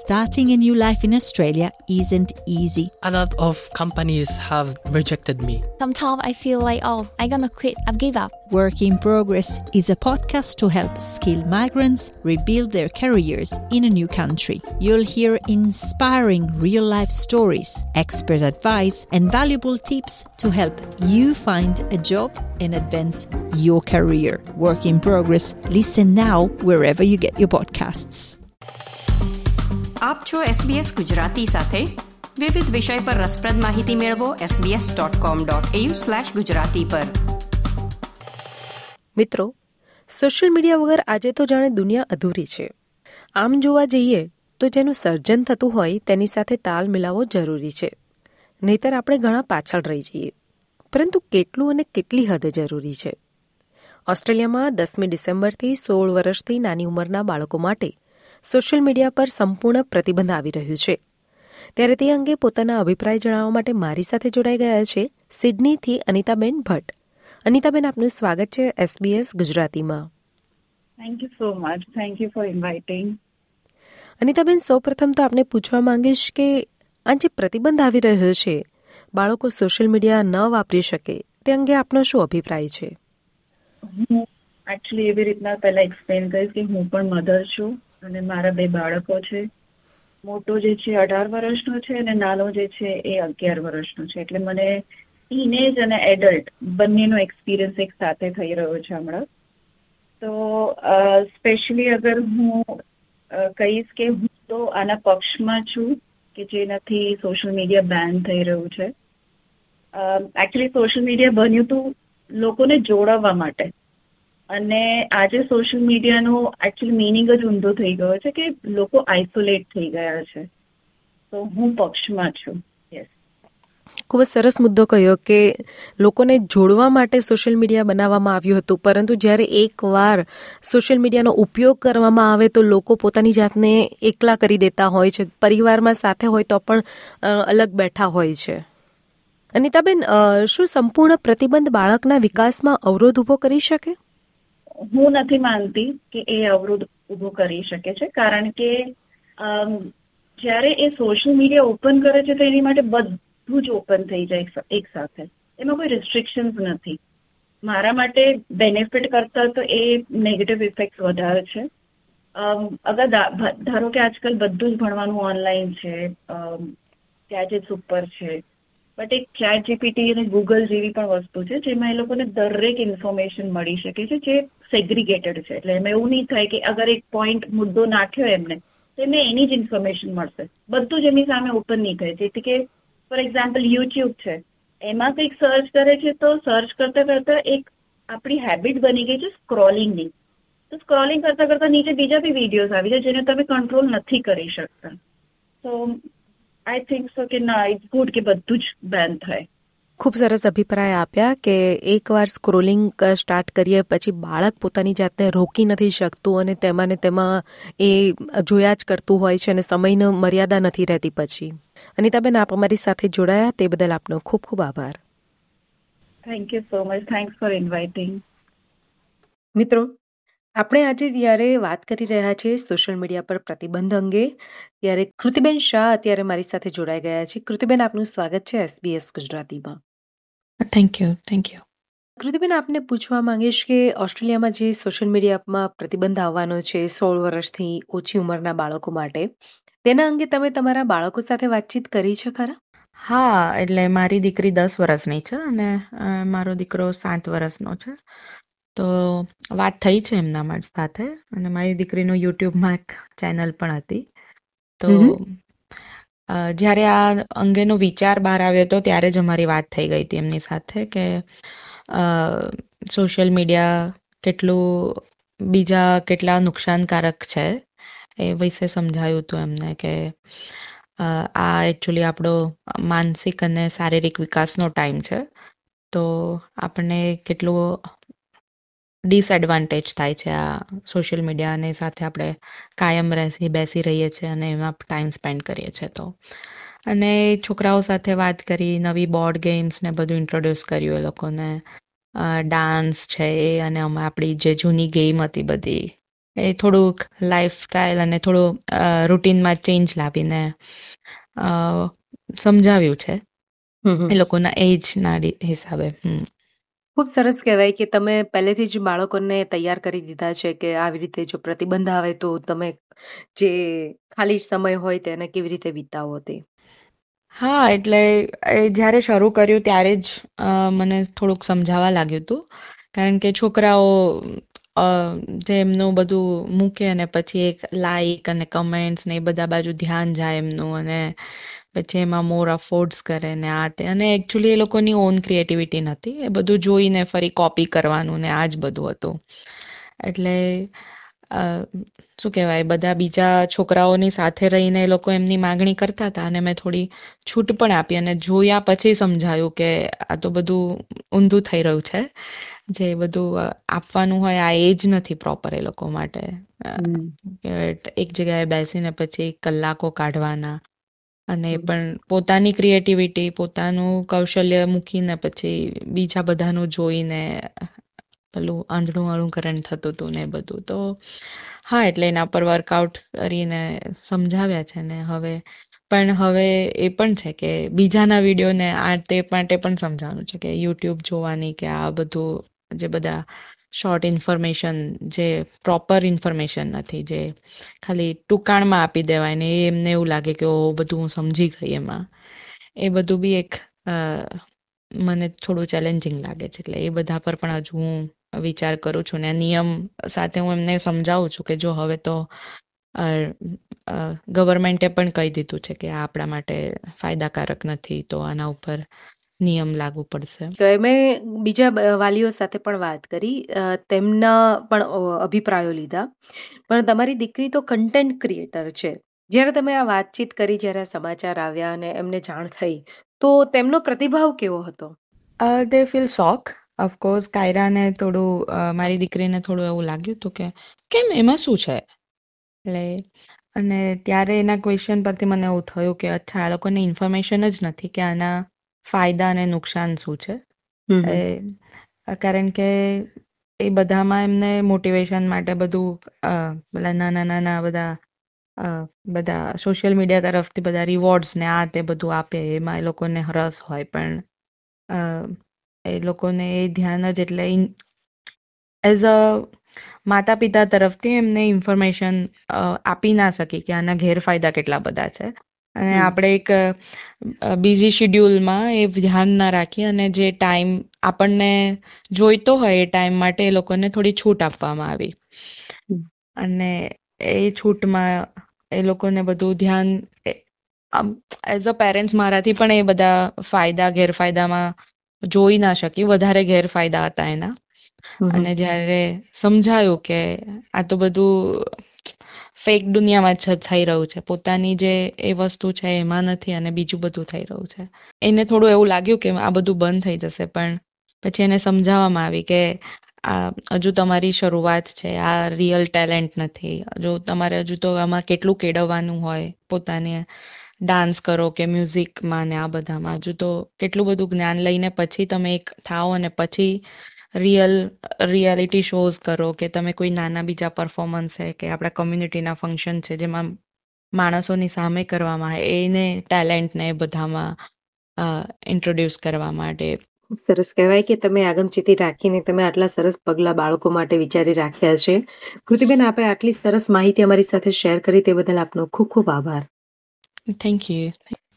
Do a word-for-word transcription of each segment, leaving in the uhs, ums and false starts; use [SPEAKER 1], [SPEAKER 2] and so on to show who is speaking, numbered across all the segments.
[SPEAKER 1] starting a new life in Australia isn't easy.
[SPEAKER 2] A lot of companies have rejected me.
[SPEAKER 3] Sometimes I feel like, oh, I'm gonna quit, I've give up.
[SPEAKER 1] Work in Progress is a podcast to help skilled migrants rebuild their careers in a new country. You'll hear inspiring real-life stories, expert advice, and valuable tips to help you find a job and advance your career. Work in Progress. Listen now wherever you get your podcasts.
[SPEAKER 4] આપ છો SBS Gujarati સાથે. વિવિધ વિષય પર રસપ્રદ માહિતી મેળવો SBS dot com dot AU slash Gujarati પર.
[SPEAKER 5] મિત્રો, સોશિયલ મીડિયા વગર આજે તો જાણે દુનિયા અધૂરી છે. આમ જોવા જઈએ તો જેનું સર્જન થતું હોય તેની સાથે તાલ મિલાવવો જરૂરી છે, નહીતર આપણે ઘણા પાછળ રહી જઈએ. પરંતુ કેટલું અને કેટલી હદે જરૂરી છે? ઓસ્ટ્રેલિયામાં દસમી ડિસેમ્બરથી સોળ વર્ષથી નાની ઉંમરના બાળકો માટે સોશિયલ મીડિયા પર સંપૂર્ણ પ્રતિબંધ આવી રહ્યું છે. ત્યારે તે અંગે પોતાના અભિપ્રાય જણાવવા માટે મારી સાથે જોડાઈ ગયા છે સિડનીથી અનિતાબેન ભટ્ટ. અનિતાબેન, આપનું સ્વાગત છે એસબીએસ ગુજરાતીમાં.
[SPEAKER 6] Thank you so much. Thank you for inviting.
[SPEAKER 5] Anitaben, સૌપ્રથમ તો આપને પૂછવા માંગીશ કે આ જે પ્રતિબંધ આવી રહ્યો છે, બાળકો સોશિયલ મીડિયા ન વાપરી શકે, તે અંગે આપનો શું અભિપ્રાય છે?
[SPEAKER 6] હું એકચ્યુઅલી એવી રીતના પહેલા એક્સપ્લેન કરીશ કે હું પણ મધર છું અને મારા બે બાળકો છે. મોટો જે છે અઢાર વર્ષનો છે અને નાનો જે છે એ અગિયાર વર્ષનો છે. એટલે મને ટીનેજ અને એડલ્ટ બંનેનો એક્સપિરિયન્સ એક સાથે થઈ રહ્યો છે હમણાં. તો સ્પેશિયલી અગર હું કહીશ કે હું તો આના પક્ષમાં છું કે જેનાથી સોશિયલ મીડિયા બેન થઈ રહ્યું છે. એકચ્યુઅલી સોશિયલ મીડિયા બન્યું હતું લોકોને જોડાવવા માટે, અને આજે સોશિયલ મીડિયાનો એકચ્યુઅલી મિનિંગ જ ઊંધો થઈ ગયો છે કે લોકો આઇસોલેટ થઈ ગયા છે. તો હું પક્ષમાં છું. યસ,
[SPEAKER 5] ખૂબ જ સરસ મુદ્દો કહ્યો કે લોકોને જોડવા માટે સોશિયલ મીડિયા બનાવવામાં આવ્યું હતું, પરંતુ જ્યારે એકવાર સોશિયલ મીડિયાનો ઉપયોગ કરવામાં આવે તો લોકો પોતાની જાતને એકલા કરી દેતા હોય છે. પરિવારમાં સાથે હોય તો પણ અલગ બેઠા હોય છે. અનિતાબેન, શું સંપૂર્ણ પ્રતિબંધ બાળકના વિકાસમાં અવરોધ ઊભો કરી શકે?
[SPEAKER 6] હું નથી માનતી કે એ અવરોધ ઊભો કરી શકે છે, કારણ કે જ્યારે એ સોશિયલ મીડિયા ઓપન કરે છે તો એની માટે બધું જ ઓપન થઈ જાય એક સાથે. એમાં કોઈ રિસ્ટ્રિક્શન્સ નથી. મારા માટે બેનિફિટ કરતા તો એ નેગેટિવ ઇફેક્ટ વધારે છે. અગર ધારો કે આજકાલ બધું જ ભણવાનું ઓનલાઈન છે, ગેજેટ્સ ઉપર છે, બટ એક ચેટ જીપીટી અને ગૂગલ જેવી પણ વસ્તુ છે જેમાં એ લોકોને દરેક ઇન્ફોર્મેશન મળી શકે છે જે સેગ્રીગેટેડ છે. એટલે એમાં એવું નહીં થાય કે અગર એક પોઈન્ટ મુદ્દો નાખ્યો એમને તો એમને એની જ ઇન્ફોર્મેશન મળશે. બધું જ એમની સામે ઓપન નહીં થાય. જેથી કે ફોર એક્ઝામ્પલ યુટ્યુબ છે, એમાં કંઈક સર્ચ કરે છે તો સર્ચ કરતા કરતા એક આપણી હેબિટ બની ગઈ છે સ્ક્રોલિંગની. તો સ્ક્રોલિંગ કરતા કરતા નીચે બીજા બી વિડીયોઝ આવી જાય જેને તમે કંટ્રોલ નથી કરી શકતા. તો આઈ થિંક સો કે ના, ઇટ્સ ગુડ કે બધું જ બેન થાય.
[SPEAKER 5] ખૂબ સરસ અભિપ્રાય આપ્યા કે એકવાર સ્ક્રોલિંગ સ્ટાર્ટ કરીએ પછી બાળક પોતાની જાતને રોકી નથી શકતું અને તેમાં ને તેમાં એ જોયા જ કરતું હોય છે અને સમયનો મર્યાદા નથી રહેતી પછી. અનિતાબેન, આપ અમારી સાથે જોડાયા તે બદલ આપનો ખૂબ ખૂબ આભાર.
[SPEAKER 6] Thank you so much. Thanks for inviting.
[SPEAKER 5] મિત્રો, આપણે આજે જ્યારે વાત કરી રહ્યા છીએ સોશિયલ મીડિયા પર પ્રતિબંધ અંગે, ત્યારે કૃતિબેન શાહ અત્યારે મારી સાથે જોડાઈ ગયા છે. કૃતિબેન, આપનું સ્વાગત છે એસબીએસ ગુજરાતીમાં.
[SPEAKER 7] Thank you. Thank you.
[SPEAKER 5] Kritiben, આપને પૂછવા માંગીશ કે ઓસ્ટ્રેલિયામાં જે સોશિયલ મીડિયામાં પ્રતિબંધ આવવાનો છે સોળ વર્ષથી ઓછી ઉંમરના બાળકો માટે, તેના અંગે તમે તમારા બાળકો સાથે વાતચીત કરી છે ખરા?
[SPEAKER 7] હા, એટલે મારી દીકરી દસ વર્ષની છે અને મારો દીકરો સાત વર્ષનો છે. તો વાત થઈ છે એમના સાથે, અને મારી દીકરીનું યુટ્યુબમાં એક ચેનલ પણ હતી. તો જ્યારે આ અંગેનો વિચાર બહાર આવ્યો હતો ત્યારે જ અમારી વાત થઈ ગઈ હતી એમની સાથે કે સોશિયલ મીડિયા કેટલું બીજા કેટલા નુકસાનકારક છે એ વિશે સમજાયું હતું એમને કે આ એકચ્યુઅલી આપણો માનસિક અને શારીરિક વિકાસનો ટાઈમ છે. તો આપણને કેટલું ડિસએડવાન્ટેજ થાય છે આ સોશિયલ મીડિયાની સાથે આપણે કાયમ રહેસી બેસી રહીએ છીએ અને એમાં ટાઈમ સ્પેન્ડ કરીએ છીએ. તો અને છોકરાઓ સાથે વાત કરી, નવી બોર્ડ ગેમ્સ ને બધું ઇન્ટ્રોડ્યુસ કર્યું એ લોકોને, ડાન્સ છે એ, અને અમે આપણી જે જૂની ગેમ હતી બધી એ થોડુંક લાઈફસ્ટાઈલ અને થોડું રૂટીનમાં ચેન્જ લાવીને અ, સમજાવ્યું છે
[SPEAKER 5] હમ હમ.
[SPEAKER 7] એ લોકોના એજના હિસાબે. હમ
[SPEAKER 5] ખૂબ સરસ કહેવાય કે તમે પહેલેથી જ બાળકોને તૈયાર કરી દીધા છે કે આવી રીતે જો પ્રતિબંધ આવે તો તમે જે ખાલી સમય હોય તેને કેવી રીતે વિતાવો તે.
[SPEAKER 7] હા, એટલે એ જ્યારે શરૂ કર્યું ત્યારે જ અ, મને થોડુંક સમજાવવા લાગ્યું હતું. કારણ કે છોકરાઓ અ, જે એમનું બધું મૂકે અને પછી એક લાઈક અને કમેન્ટ્સ ને એ બધા બાજુ ધ્યાન જાય એમનું, અને પછી એમાં મોર અફોર્ડ્સ કરે ને આ તે, અને એકચ્યુઅલી એ લોકોની ઓન ક્રિએટિવિટી નથી, એ બધું જોઈને ફરી કોપી કરવાનું ને આ જ બધું હતું. એટલે અ, શું કહેવાય, બધા બીજા છોકરાઓની સાથે રહીને એ લોકો એમની માગણી કરતા હતા અને મેં થોડી છૂટ પણ આપી અને જોયા પછી સમજાયું કે આ તો બધું ઊંધું થઈ રહ્યું છે. જે બધું અ, આપવાનું હોય આ એજ નથી પ્રોપર એ લોકો માટે. અ, કે એક જગ્યાએ બેસીને પછી કલાકો કાઢવાના, અને એ પણ પોતાની ક્રિએટિવિટી પોતાનું કૌશલ્ય મૂકીને પછી બીજા બધાનું જોઈને પેલું આંધળું અનુકરણ થતું હતું ને એ બધું. તો હા, એટલે એના પર વર્કઆઉટ કરીને સમજાવ્યા છે ને હવે પણ હવે એ પણ છે કે બીજાના વિડીયોને આ તે માટે પણ સમજાવવાનું છે કે યુટ્યુબ જોવાની કે આ બધું જે બધા શોર્ટ ઇન્ફોર્મેશન જે પ્રોપર ઇન્ફોર્મેશન નથી, જે ખાલી ટૂંકાણમાં આપી દેવાય ને એ એમને એવું લાગે કે ઓ બધું હું સમજી ગઈ એમાં, એ બધું બી એક અ, મને થોડું ચેલેન્જિંગ લાગે છે. એટલે એ બધા પર પણ હજુ હું વિચાર કરું છું ને નિયમ સાથે હું એમને સમજાવું છું કે જો હવે તો ગવર્મેન્ટે પણ કહી દીધું છે કે આ આપણા માટે ફાયદાકારક નથી, તો આના ઉપર નિયમ લાગુ પડશે.
[SPEAKER 5] તો મેં બીજા બ- વાલીઓ સાથે પણ વાત કરી, અ, તેમના પણ અ, અભિપ્રાયો લીધા. પણ તમારી દીકરી તો કન્ટેન્ટ ક્રિએટર છે. જ્યારે તમે આ વાતચીત કરી, જ્યારે આ સમાચાર આવ્યા અને એમને જાણ થઈ, તો તેમનો પ્રતિભાવ કેવો હતો?
[SPEAKER 7] દે ફીલ શોક. ઓફકોર્સ કાયરાને થોડું અ, મારી દીકરીને થોડું એવું લાગ્યું હતું કે કેમ, એમાં શું છે. એટલે અને ત્યારે એના ક્વેશ્ચન પરથી મને એવું થયું કે અચ્છા, આ લોકોને ઇન્ફોર્મેશન જ નથી કે આના ફાયદા અને નુકસાન શું છે.
[SPEAKER 5] હમ હમ.
[SPEAKER 7] એ કારણ કે એ બધામાં એમને મોટિવેશન માટે બધું અ, પેલા નાના નાના બધા અ, બધા સોશિયલ મીડિયા તરફથી બધા રિવોર્ડ્સ ને આ તે બધું આપે, એમાં એ લોકોને રસ હોય. પણ અ, એ લોકોને એ ધ્યાન જ, એટલે એઝ અ માતા પિતા તરફથી એમને ઇન્ફોર્મેશન આપી ના શકી કે આના ગેરફાયદા કેટલા બધા છે. અને
[SPEAKER 5] હમ.
[SPEAKER 7] આપણે એક બીજી શિડ્યુલમાં એ ધ્યાન ના રાખી અને જે ટાઈમ આપણને જોઈતો હોય એ ટાઈમ માટે એ લોકોને થોડી છૂટ આપવામાં આવી.
[SPEAKER 5] હમ.
[SPEAKER 7] અને એ છૂટમાં એ લોકોને બધું ધ્યાન, એઝ અ પેરેન્ટ્સ મારાથી પણ એ બધા ફાયદા ગેરફાયદામાં જોઈ ના શકી, વધારે ગેરફાયદા હતા એના.
[SPEAKER 5] હમ હમ.
[SPEAKER 7] અને જ્યારે સમજાયું કે આ તો બધું ફેક દુનિયામાં જ થઈ રહ્યું છે, પોતાની જે એ વસ્તુ છે એમાં નથી અને બીજું બધું થઈ રહ્યું છે, એને થોડું એવું લાગ્યું કે આ બધું બંધ થઈ જશે. પણ પછી એને સમજાવવામાં આવી કે આ હજુ તમારી શરૂઆત છે, આ રિયલ ટેલેન્ટ નથી. જો તમારે હજુ તો આમાં કેટલું કેળવવાનું હોય, પોતાને ડાન્સ કરો કે મ્યુઝિકમાં ને આ બધામાં હજુ તો કેટલું બધું જ્ઞાન લઈને પછી તમે એક થાઓ અને પછી રિયલ રિયાલિટી શોઝ કરો કે તમે કોઈ નાના બીજા પરફોર્મન્સ છે કે આપણા કોમ્યુનિટીના ફંક્શન છે જેમાં માણસોની સામે કરવામાં આવે, એને ટેલેન્ટને બધામાં ઇન્ટ્રોડ્યુસ કરવા માટે.
[SPEAKER 5] ખૂબ સરસ કહેવાય કે તમે આગમચેતી રાખીને તમે આટલા સરસ પગલા બાળકો માટે વિચારી રાખ્યા છે. કૃતિબેન, આપે આટલી સરસ માહિતી અમારી સાથે શેર કરી તે બદલ આપનો ખૂબ ખૂબ આભાર.
[SPEAKER 7] Thank you.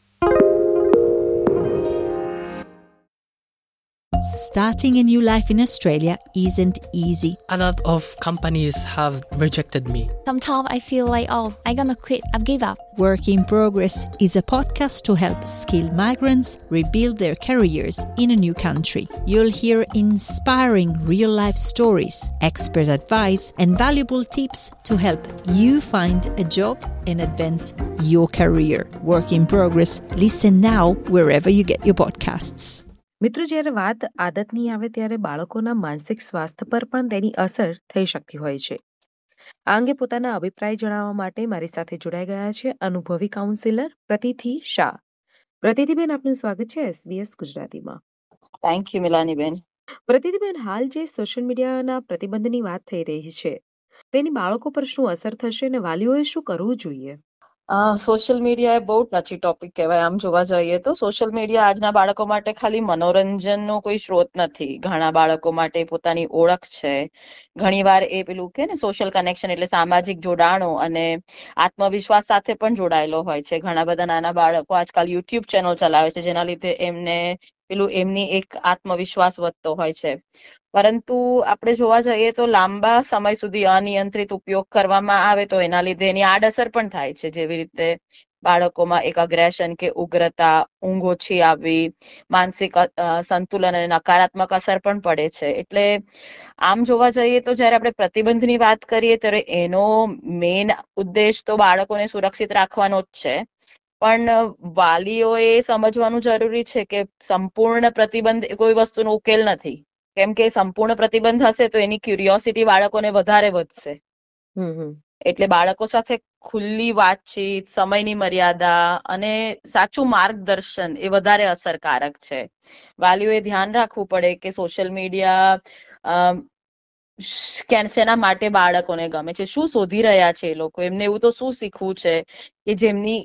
[SPEAKER 1] Starting a new life in Australia isn't easy.
[SPEAKER 2] A lot of companies have rejected me.
[SPEAKER 3] Sometimes I feel like, oh, I'm gonna quit. I've give up.
[SPEAKER 1] Work in Progress is a podcast to help skilled migrants rebuild their careers in a new country. You'll hear inspiring real-life stories, expert advice, and valuable tips to help you find a job and advance your career. Work in Progress. Listen now wherever you get your podcasts.
[SPEAKER 5] મિત્રો, જ્યારે વાત આદતની આવે ત્યારે બાળકોના માનસિક સ્વાસ્થ્ય પર પણ તેની અસર થઈ શકતી હોય છે. આ અંગે પોતાના અભિપ્રાય જણાવવા માટે મારી સાથે જોડાઈ ગયા છે અનુભવી કાઉન્સિલર પ્રતિથિ શાહ. પ્રતિથિબેન, આપનું સ્વાગત છે એસબીએસ ગુજરાતીમાં.
[SPEAKER 8] Thank you મિલાનીબેન.
[SPEAKER 5] પ્રતિથિબેન, હાલ જે સોશિયલ મીડિયાના પ્રતિબંધની વાત થઈ રહી છે, તેની બાળકો પર શું અસર થશે અને વાલીઓએ શું કરવું જોઈએ?
[SPEAKER 8] સોશિયલ મીડિયા એ બહુ ટચી ટોપિક કહેવાય. આમ જોવા જઈએ તો સોશિયલ મીડિયા આજના બાળકો માટે ખાલી મનોરંજનનો કોઈ સ્ત્રોત નથી. ઘણા બાળકો માટે પોતાની ઓળખ છે. ઘણીવાર એ પેલું કે ને સોશિયલ કનેક્શન એટલે સામાજિક જોડાણો અને આત્મવિશ્વાસ સાથે પણ જોડાયેલો હોય છે. ઘણા બધા નાના બાળકો આજકાલ યુટ્યુબ ચેનલ ચલાવે છે, જેના લીધે એમને પેલું એમની એક આત્મવિશ્વાસ વધતો હોય છે. પરંતુ આપણે જોવા જઈએ તો લાંબા સમય સુધી અનિયંત્રિત ઉપયોગ કરવામાં આવે તો એના લીધે એની આડઅસર પણ થાય છે. જેવી રીતે બાળકોમાં એક અગ્રેશન કે ઉગ્રતા, ઊંઘ ઓછી આવવી, માનસિક સંતુલન અને નકારાત્મક અસર પણ પડે છે. એટલે આમ જોવા જઈએ તો જયારે આપણે પ્રતિબંધની વાત કરીએ ત્યારે એનો મેઇન ઉદ્દેશ તો બાળકોને સુરક્ષિત રાખવાનો જ છે. પણ વાલીઓએ સમજવાનું જરૂરી છે કે સંપૂર્ણ પ્રતિબંધ કોઈ વસ્તુનો ઉકેલ નથી. કેમ કે સંપૂર્ણ પ્રતિબંધ હશે તો એની ક્યુરિયોસિટી બાળકોને વધારે વધશે. એટલે બાળકો સાથે ખુલ્લી વાતચીત, સમયની મર્યાદા અને સાચું માર્ગદર્શન એ વધારે અસરકારક છે. વાલીઓએ ધ્યાન રાખવું પડે કે સોશિયલ મીડિયા શેના માટે બાળકોને ગમે છે, શું શોધી રહ્યા છે એ લોકો, એમને એવું તો શું શીખવું છે કે જેમની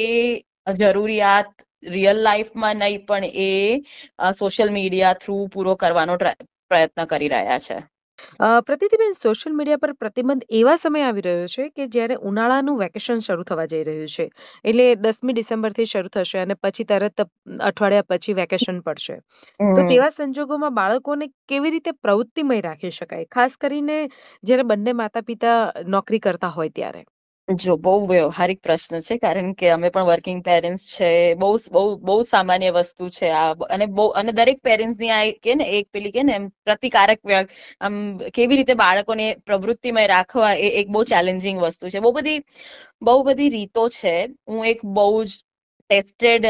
[SPEAKER 8] એ જરૂરિયાત રિયલ લાઈફમાં નહીં પણ એ સોશિયલ મીડિયા થ્રુ પૂરો કરવાનો પ્રયત્ન કરી રહ્યા છે.
[SPEAKER 5] પ્રતિતિબેન, સોશિયલ મીડિયા પર પ્રતિબંધ એવા સમય આવી રહ્યો છે કે જ્યારે ઉનાળાનું વેકેશન શરૂ થવા જઈ રહ્યું છે. એટલે દસમી ડિસેમ્બર થી શરૂ થશે અને પછી તરત અઠવાડિયા પછી વેકેશન પડશે. તો તેવા સંજોગોમાં બાળકોને કેવી રીતે પ્રવૃત્તિમય રાખી શકાય, ખાસ કરીને જ્યારે બંને માતા પિતા નોકરી કરતા હોય ત્યારે?
[SPEAKER 8] જો બહુ વ્યવહારિક પ્રશ્ન છે, કારણ કે અમે પણ વર્કિંગ પેરેન્ટ્સ છે. બહુ બહુ બહુ સામાન્ય વસ્તુ છે આ, અને બહુ અને દરેક પેરેન્ટ્સની આ કે ને એક પેલી કે ને એમ પ્રતિકારક આમ કેવી રીતે બાળકોને પ્રવૃત્તિમય રાખવા એ એક બહુ ચેલેન્જિંગ વસ્તુ છે. બહુ બધી બહુ બધી રીતો છે. હું એક બહુ જ ટેસ્ટેડ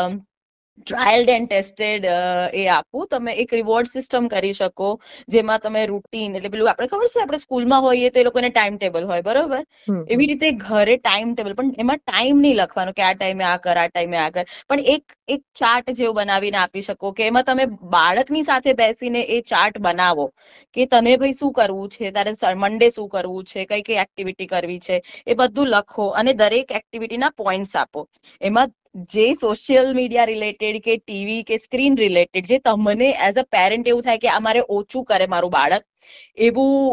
[SPEAKER 8] ટ્રાયલ્ડ એન્ડ ટેસ્ટેડ એ આપું. તમે એક રિવોર્ડ સિસ્ટમ કરી શકો, જેમાં તમે રૂટીન એટલે પેલું આપણે ખબર છે આપણે સ્કૂલમાં હોઈએ તો એ લોકોને ટાઈમ ટેબલ હોય, બરોબર? એવી રીતે ઘરે ટાઈમ ટેબલ, પણ એમાં ટાઈમ નહીં લખવાનો કે આ ટાઈમે આ કર, આ ટાઈમે આ કર, પણ એક એક ચાર્ટ જેવું બનાવીને આપી શકો કે એમાં તમે બાળકની સાથે બેસીને એ ચાર્ટ બનાવો કે તને ભાઈ શું કરવું છે, તારે મંડે શું કરવું છે, કઈ કઈ એક્ટિવિટી કરવી છે, એ બધું લખો અને દરેક એક્ટિવિટીના પોઈન્ટ્સ આપો. એમાં જે સોશિયલ મીડિયા રિલેટેડ કે ટીવી કે સ્ક્રીન રિલેટેડ જે તમને એઝ અ પેરેન્ટ એવું થાય કે આ મારે ઓછું કરે મારું બાળક, એવું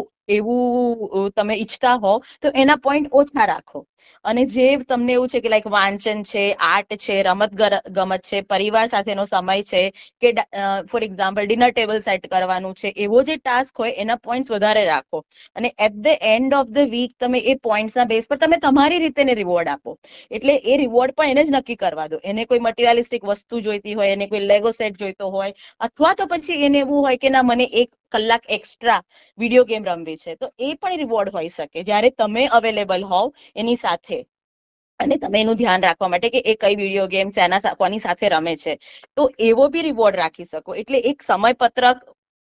[SPEAKER 8] એવું તમે ઈચ્છતા હો તો એના પોઈન્ટ ઓછા રાખો. અને જે તમને એવું છે કે લાઈક વાંચન છે, આર્ટ છે, રમત ગમત છે, પરિવાર સાથેનો સમય છે, કે for example dinner table set કરવાનું છે, એવો જે ટાસ્ક હોય એના પોઈન્ટ્સ વધારે રાખો. અને at the end of the week તમે એ પોઈન્ટ્સના બેઝ પર તમે તમારી રીતે એને રિવોર્ડ આપો. એટલે એ રિવોર્ડ પણ એને જ નક્કી કરવા દો. એને કોઈ મટીરિયલિસ્ટિક વસ્તુ જોઈતી હોય, એને કોઈ લેગો સેટ જોઈતો હોય, અથવા તો પછી એને એવું હોય કે ના મને એક કલાક એક્સ્ટ્રા વિડીયો ગેમ રમવી છે, તો એ પણ રિવોર્ડ હોઈ શકે જ્યારે તમે અવેલેબલ હોવ એની સાથે. અને તમે એનું ધ્યાન રાખવા માટે કે એ કઈ વિડીયો ગેમ એના કોની સાથે રમે છે, તો એવો બી રિવોર્ડ રાખી શકો. એટલે એક સમયપત્રક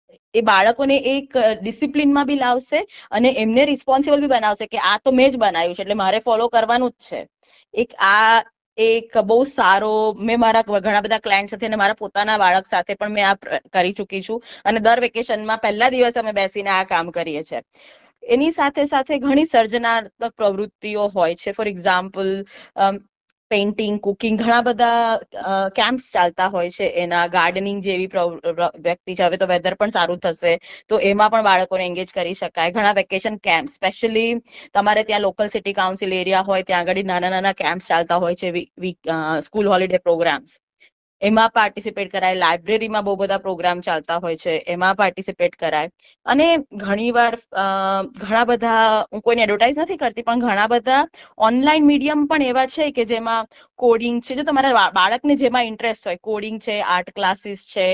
[SPEAKER 8] એ બાળકોને એક ડિસિપ્લિનમાં બી લાવશે અને એમને રિસ્પોન્સિબલ બી બનાવશે કે આ તો મેં જ બનાવ્યું છે એટલે મારે ફોલો કરવાનું જ છે. એક આ એક બહુ સારો, મેં મારા ઘણા બધા ક્લાયન્ટ સાથે અને મારા પોતાના બાળક સાથે પણ મેં આ કરી ચૂકી છું અને દર વેકેશનમાં પહેલા દિવસે અમે બેસીને આ કામ કરીએ છીએ. એની સાથે સાથે ઘણી સર્જનાત્મક પ્રવૃત્તિઓ હોય છે. ફોર એક્ઝામ્પલ પેઇન્ટિંગ, કુકિંગ, ઘણા બધા કેમ્પ્સ ચાલતા હોય છે. એના ગાર્ડનિંગ જેવી વ્યક્તિ છે, હવે તો વેધર પણ સારું થશે તો એમાં પણ બાળકોને એન્ગેજ કરી શકાય. ઘણા વેકેશન કેમ્પ, સ્પેશિયલી તમારે ત્યાં લોકલ સિટી કાઉન્સિલ એરિયા હોય ત્યાં આગળ નાના નાના કેમ્પ ચાલતા હોય છે, સ્કૂલ હોલિડે પ્રોગ્રામ્સ, એમાં પાર્ટિસિપેટ કરાય. લાઇબ્રેરીમાં બહુ બધા પ્રોગ્રામ ચાલતા હોય છે, એમાં પાર્ટિસિપેટ કરાય. અને ઘણીવાર ઘણા બધા, હું કોઈને એડવર્ટાઇઝ નથી કરતી, પણ ઘણા બધા ઓનલાઈન મીડિયમ પણ એવા છે કે જેમાં કોડિંગ છે, જો તમારા બાળકને જેમાં ઇન્ટરેસ્ટ હોય, કોડિંગ છે, આર્ટ ક્લાસીસ છે,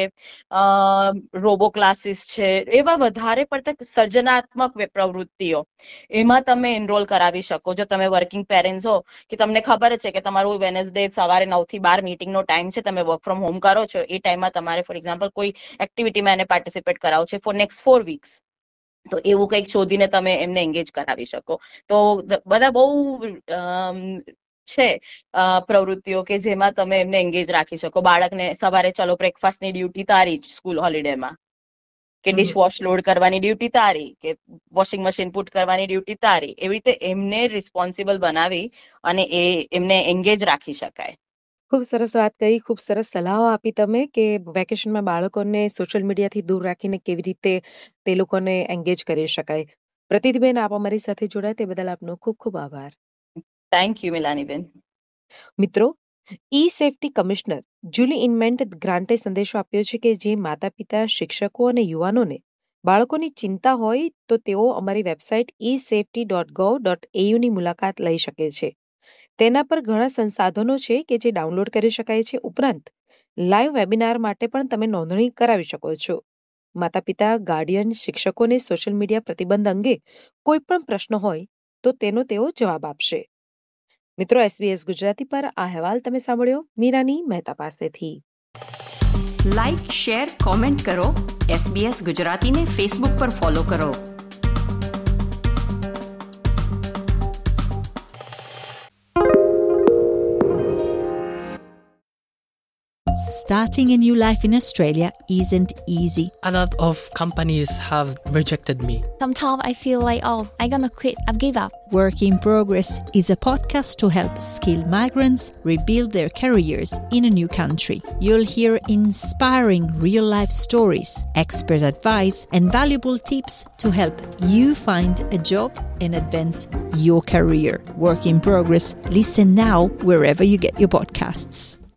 [SPEAKER 8] રોબો ક્લાસીસ છે, એવા વધારે પડતા સર્જનાત્મક પ્રવૃત્તિઓ એમાં તમે એનરોલ કરાવી શકો. જો તમે વર્કિંગ પેરેન્ટ્સ હો કે તમને ખબર છે કે તમારું વેનસડે સવારે નવ થી બાર મીટિંગનો ટાઈમ છે, તમે વર્ક ફ્રોમ હોમ કરો છો, એ ટાઈમમાં તમારે ફોર એક્ઝામ્પલ કોઈ એક્ટિવિટીમાં એને પાર્ટિસિપેટ કરાવો છે ફોર નેક્સ્ટ ફોર વીક્સ, તો એવું કંઈક શોધીને તમે એમને એન્ગેજ કરાવી શકો. તો બધા બહુ છે પ્રવૃત્તિઓ કે જેમાં તમે એમને એન્ગેજ રાખી શકો. બાળકને સવારે ચલો બ્રેકફાસ્ટની ડ્યુટી તારી જ સ્કૂલ હોલિડેમાં, કે ડિશવોશ લોડ કરવાની ડ્યુટી તારી, કે વોશિંગ મશીન પુટ કરવાની ડ્યુટી તારી. એવી રીતે એમને રિસ્પોન્સિબલ બનાવી અને એ એમને એન્ગેજ રાખી શકાય.
[SPEAKER 5] ખૂબ સરસ વાત કહી, ખૂબ સરસ સલાહો આપી તમે કે વેકેશનમાં બાળકોને સોશિયલ મીડિયાથી દૂર રાખીને કેવી રીતે તે લોકોને એન્ગેજ કરી શકાય. પ્રતિતિબેન, આપ અમારી સાથે જોડાય તે બદલ આપનો ખૂબ ખૂબ આભાર.
[SPEAKER 8] Thank you Milaniben.
[SPEAKER 5] મિત્રો, e safety commissioner Julie Inman ગ્રાન્ટે સંદેશો આપ્યો છે કે જે માતા પિતા, શિક્ષકો અને યુવાનોને બાળકોની ચિંતા હોય તો તેઓ અમારી website e safety dot gov dot AU ની મુલાકાત લઈ શકે છે. તેના પર ઘણા સંસાધનો છે કે જે ડાઉનલોડ કરી શકાય છે. ઉપરાંત લાઈવ વેબિનાર માટે પણ તમે નોંધણી કરાવી શકો છો. માતા પિતા, ગાર્ડિયન, શિક્ષકોને સોશિયલ મીડિયા પ્રતિબંધ અંગે કોઈ પણ પ્રશ્ન હોય તો તેનો તેઓ જવાબ આપશે. મિત્રો, એસબીએસ ગુજરાતી પર આ અહેવાલ તમે સાંભળ્યો મીરાની મહેતા પાસેથી.
[SPEAKER 4] લાઇક, શેર, કોમેન્ટ કરો. એસબીએસ ગુજરાતીને ફેસબુક પર ફોલો કરો.
[SPEAKER 1] Starting a new life in Australia isn't easy.
[SPEAKER 2] A lot of companies have rejected me.
[SPEAKER 3] Sometimes I feel like, oh, I'm gonna quit. I've give up.
[SPEAKER 1] Work in Progress is a podcast to help skilled migrants rebuild their careers in a new country. You'll hear inspiring real-life stories, expert advice, and valuable tips to help you find a job and advance your career. Work in Progress. Listen now wherever you get your podcasts.